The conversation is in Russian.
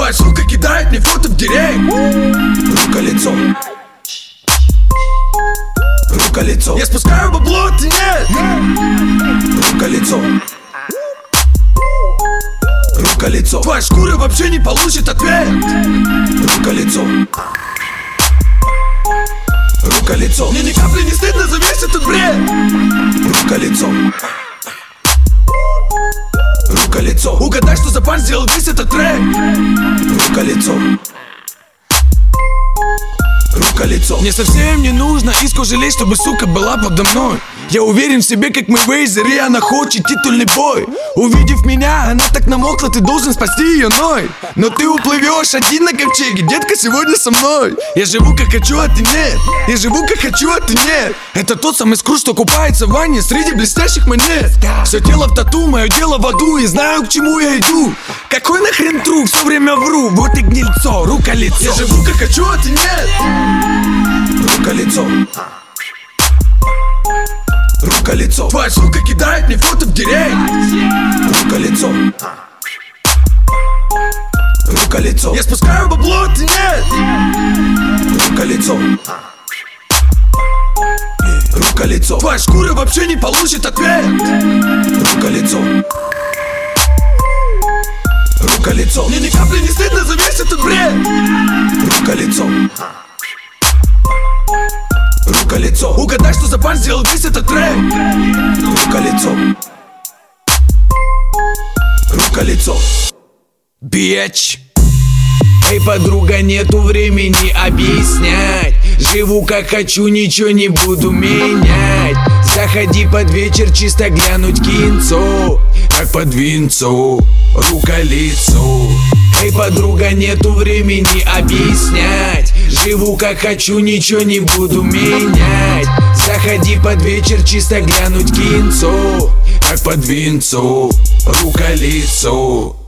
Твоя сука кидает мне фото в директ. Рука-лицо. Рука-лицо. Я спускаю бабло, ты нет. Рука-лицо. Рука-лицо. Твоя шкура вообще не получит ответ. Рука-лицо. Рука-лицо. Мне ни капли не стыдно за весь этот бред. Рука-лицо. Рука-лицо. Угадай, что за пан сделал весь этот трек. Рука-лицо. Рука-лицо. Мне совсем не нужно иску жалеть, чтобы сука была подо мной. Я уверен в себе, как мы вейзер, и она хочет титульный бой. Увидев меня, она так намокла, ты должен спасти ее ной. Но ты уплывешь один на ковчеге, детка, сегодня со мной. Я живу как хочу, а ты нет. Я живу как хочу, а ты нет. Это тот самый скру, что купается в ванне среди блестящих монет. Все тело в тату, мое дело в аду, и знаю, к чему я иду. Какой нахрен тру, все время вру, вот и гнильцо, рука-лицо. Я живу как хочу, а ты нет. Рука-лицо. Рука-лицо. Твоя сука кидает мне фото в директ. Рука-лицо. Рука-лицо. Я спускаю бабло, ты нет. Рука-лицо. Рука-лицо. Твоя шкура вообще не получит ответ. Рука-лицо. Рука-лицо. Мне ни капли не стыдно за весь этот бред. Рука-лицо. Рука-лицо. Угадай, что за пан сделал весь этот трек. Рука-лицо. Рука-лицо. Бич. Эй, подруга, нету времени объяснять. Живу как хочу, ничего не буду менять. Заходи под вечер, чисто глянуть кинцо. Как под винцо, рука-лицо. Эй, подруга, нету времени объяснять. Живу как хочу, ничего не буду менять. Заходи под вечер, чисто глянуть кинцо. Как под винцо, рука-лицо.